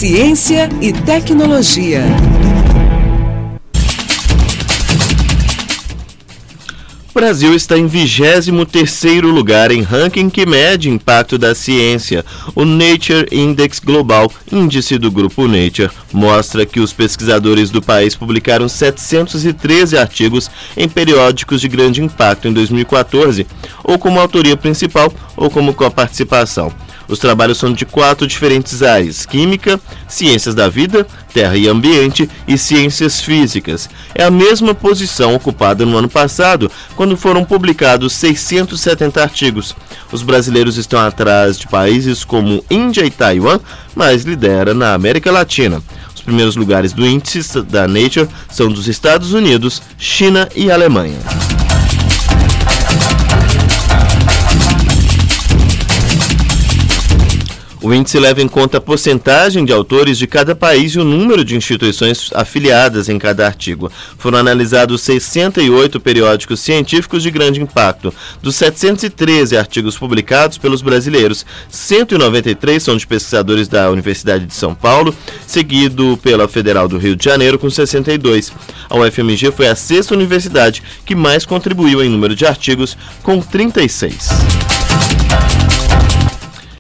Ciência e tecnologia. O Brasil está em 23º lugar em ranking que mede impacto da ciência. O Nature Index Global, índice do grupo Nature, mostra que os pesquisadores do país publicaram 713 artigos em periódicos de grande impacto em 2014, ou como autoria principal ou como coparticipação. Os trabalhos são de 4 diferentes áreas: química, ciências da vida, terra e ambiente e ciências físicas. É a mesma posição ocupada no ano passado, quando foram publicados 670 artigos. Os brasileiros estão atrás de países como Índia e Taiwan, mas lidera na América Latina. Os primeiros lugares do índice da Nature são dos Estados Unidos, China e Alemanha. O índice leva em conta a porcentagem de autores de cada país e o número de instituições afiliadas em cada artigo. Foram analisados 68 periódicos científicos de grande impacto. Dos 713 artigos publicados pelos brasileiros, 193 são de pesquisadores da Universidade de São Paulo, seguido pela Federal do Rio de Janeiro, com 62. A UFMG foi a 6ª universidade que mais contribuiu em número de artigos, com 36.